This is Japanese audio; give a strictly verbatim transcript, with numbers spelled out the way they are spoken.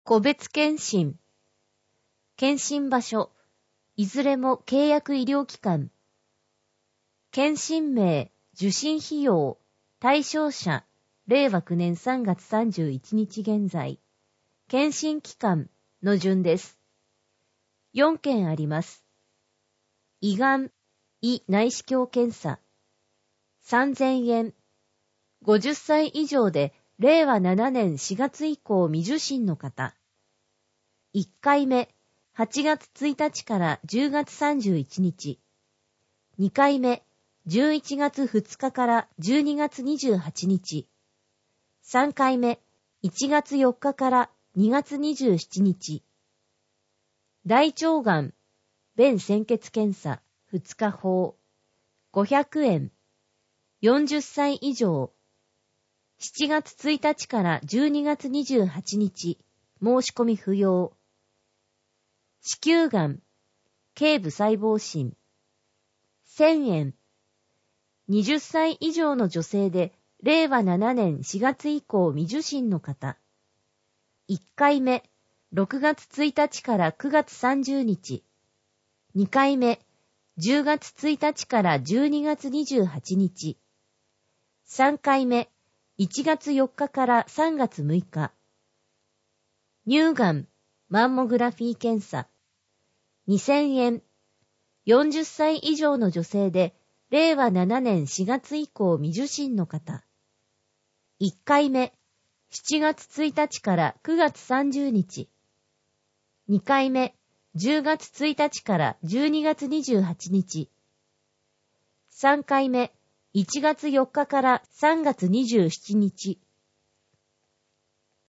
個別検診。検診場所、いずれも契約医療機関。検診名、受診費用、対象者、れいわきゅうねんさんがつさんじゅういちにち現在。検診機関の順です。よんけんあります。胃がん、胃内視鏡検査。さんぜんえん。ごじゅっさい以上で、れいわななねんしがつ以降未受診の方。いっかいめ、はちがつついたちからじゅうがつさんじゅういちにち。にかいめ、じゅういちがつふつかからじゅうにがつにじゅうはちにち。さんかいめ、いちがつよっかからにがつにじゅうしちにち。大腸がん、便潜血検査、ふつかほう。ごひゃくえん。よんじゅっさい以上。しちがつついたちからじゅうにがつにじゅうはちにち。申し込み不要。子宮がん、頸部細胞診。せんえん。はたち以上の女性で、れいわななねんしがつ以降未受診の方。いっかいめ、ろくがつついたちからくがつさんじゅうにち。にかいめ、じゅうがつついたちからじゅうにがつにじゅうはちにち。さんかいめ、いちがつよっかからさんがつむいか。乳がん、マンモグラフィー検査。にせんえん。よんじゅっさい以上の女性で、れいわななねんしがつ以降未受診の方。いっかいめ、しちがつついたちからくがつさんじゅうにち。にかいめ、じゅうがつついたちからじゅうにがつにじゅうはちにち。さんかいめ、いちがつよっかからさんがつにじゅうしちにち。